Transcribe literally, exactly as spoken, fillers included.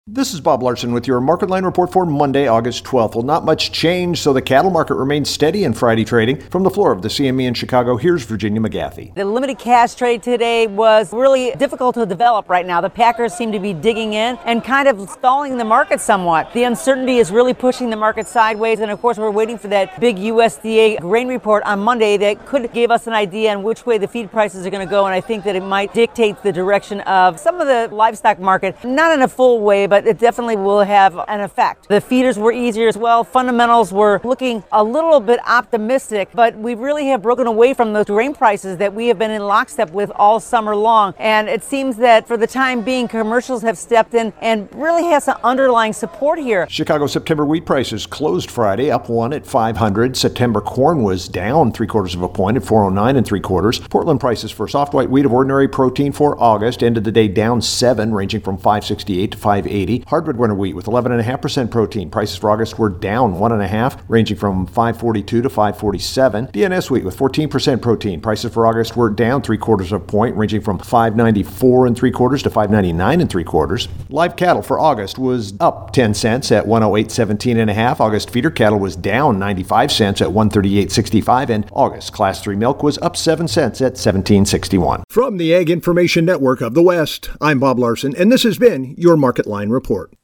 This is Bob Larson with your Market Line report for Monday, August twelfth. Well, not much change, so the cattle market remains steady in Friday trading. From the floor of the C M E in Chicago, here's Virginia McGathey. The limited cash trade today was really difficult to develop right now. The packers seem to be digging in and kind of stalling the market somewhat. The uncertainty is really pushing the market sideways, and of course we're waiting for that big U S D A grain report on Monday that could give us an idea on which way the feed prices are going to go, and I think that it might dictate the direction of some of the livestock market, not in a full way, but it definitely will have an effect. The feeders were easier as well. Fundamentals were looking a little bit optimistic, but we really have broken away from those grain prices that we have been in lockstep with all summer long. And it seems that for the time being, commercials have stepped in and really has some underlying support here. Chicago September wheat prices closed Friday up one at five hundred. September corn was down three quarters of a point at four oh nine and three quarters. Portland prices for soft white wheat of ordinary protein for August ended the day down seven, ranging from five sixty-eight to five eighty. Hardwood winter wheat with eleven point five percent protein. Prices for August were down one point five, ranging from five forty-two to five forty-seven. D N S wheat with fourteen percent protein. Prices for August were down three quarters of a point, ranging from five ninety-four and three quarters to five ninety-nine and three quarters. Live cattle for August was up ten cents at one oh eight seventeen and a half. August feeder cattle was down ninety-five cents at one thirty-eight sixty-five, and August class three milk was up seven cents at seventeen sixty-one. From the Ag Information Network of the West, I'm Bob Larson, and this has been your Market Line report.